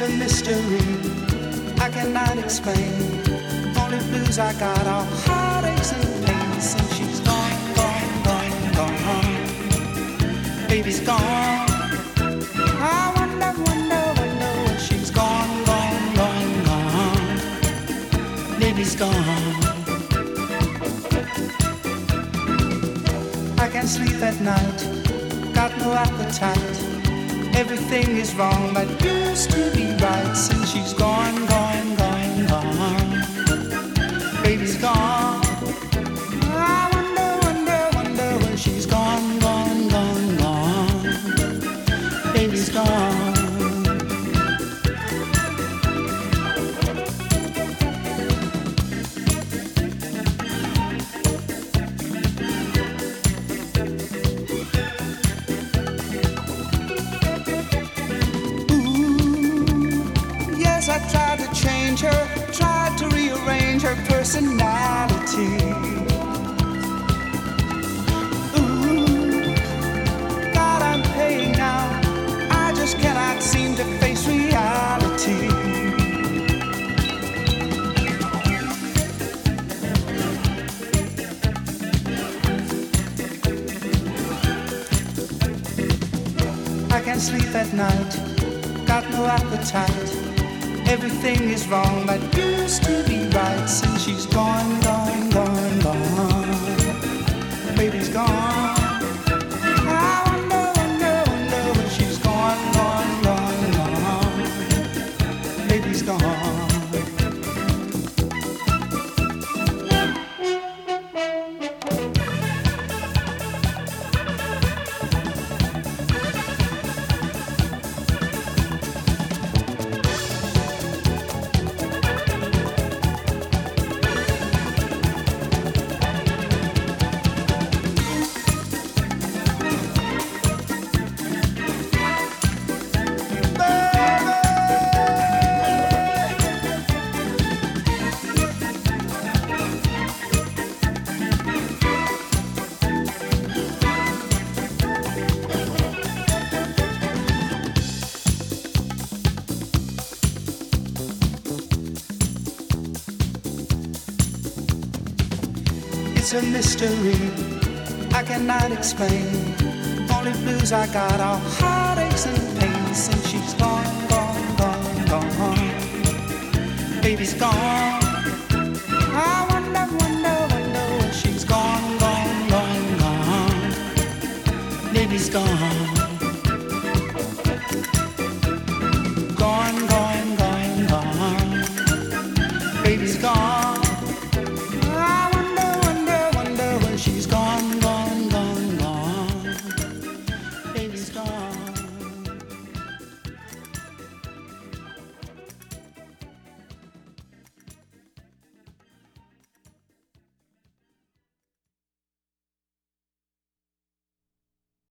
a mystery I cannot explain. Only blues I got are heartaches and pains. And she's gone, gone, gone, gone. Baby's gone. I wonder, wonder, wonder where she's gone, gone, gone, gone. Baby's gone. I can't sleep at night, got no appetite. Everything is wrong that used to be right. Since she's gone, gone, gone, gone. Baby's gone. I wonder, wonder, wonder when she's gone, gone, gone, gone. Baby's gone. I tried to change her, tried to rearrange her personality. Ooh, God, I'm paying now. I just cannot seem to face reality. I can't sleep at night, got no appetite. Everything is wrong that used to be right. Since she's gone, gone, gone, gone. Baby's gone. I wonder, wonder, wonder when she's gone, gone, gone, gone. Baby's gone. It's a mystery I cannot explain. Only blues I got are heartaches and pains. Since she's gone, gone, gone, gone. Baby's gone. I wonder, wonder, wonder where she's gone, gone, gone, gone. Baby's gone. Gone, gone, gone, gone. Baby's gone.